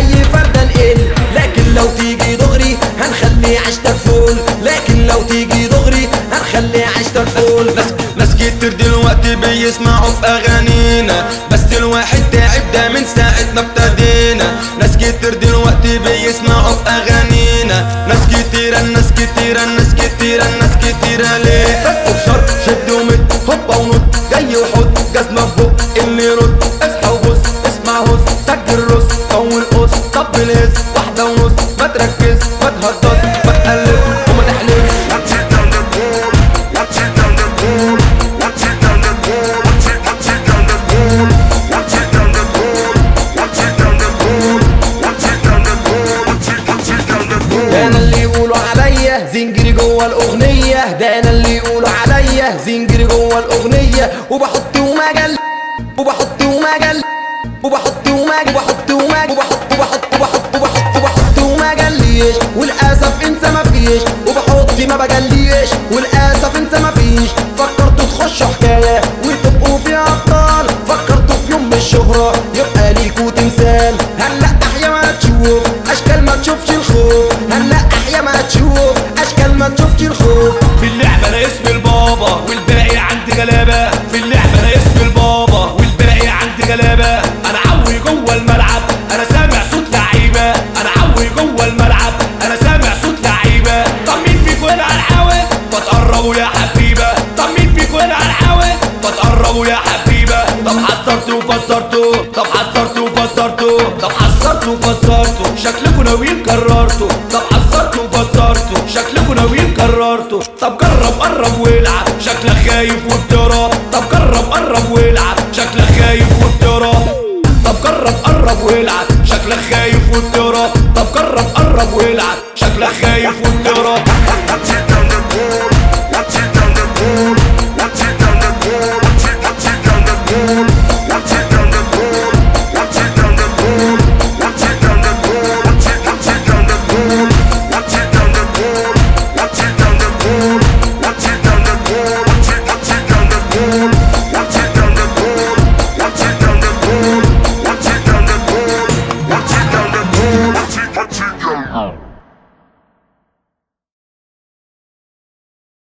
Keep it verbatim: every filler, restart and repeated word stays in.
اي فردة نقل. لكن لو تيجي دغري هنخلي عشتك فول، لكن لو تيجي دغري هنخلي عشتك فول. ناس ناس كتير دلوقتي بيسمعوا في اغانينا، بس الواحد تعب ده من ساعة ما ابتدينا. ناس كتير دلوقتي بيسمعوا في اغانينا، ناس كتيرة ناس كتيرة ناس كتيرة ناس كتيرة ليه؟ بس بشرط شد ومد هوبا ونط، جاي وحط جزمة في بق اللي يرد. اصحى وبص اسمع هص سجل رص طول قص طبل هز واحدة ونص، ما تركز ما تهضص ما تقلب وما تحلفش. ده انا اللي يقولوا عليا زنجري جوه الاغنيه، ده انا اللي يقولوا عليا زنجري جوه الاغنيه. وبحط ومجل وبحط ومجل وبحط ومجل وبحط ومجل وبحط وبحط وبحط وبحط وبحط وما جليش، وللاسف انت ما فيش. وبحط ما بجليش وللاسف انت ما فيش. فكرتوا تخشوا حكايه وتبقوا فيها ابطال، فكرتوا في يوم الشهره يبقى ليكوا تمثال. هنلقح يا ما تشوف اشكال ما تشوفش الخوف، هنلقح يا ما تشوف اشكال ما تشوفش الخوف. في اللعبة انا اسم البابا والباقي عندي غلابة، في اللعبة انا اسم البابا والباقي عندي غلابة. انا عوي جوه الملعب انا سامع صوت لعيبة، انا عوي جوه الملعب انا سامع صوت لعيبة. طب مين فيكوا هنا على الحاوي؟ بتقربوا يا حبيبة. طب مين فيكوا هنا على الحاوي؟ بتقربوا يا حبيبة. طب حذرتوا وفسرتوا، طب حذرتوا وفسرتوا، طب حذرتوا وفسرتوا، شكلكوا ناويين قررتوا. طب حذرتوا وفسرتوا، شكلكوا ناويين قررتوا. طب جرب قرب والعب شكلك خايف وبتهرب. طب جرب قرب والعب شكلك خايف وبتهرب. طب جرب قرب والعب شكلك خايف وبتهرب. طب جرب قرب والعب شكلك خايف وبتهرب.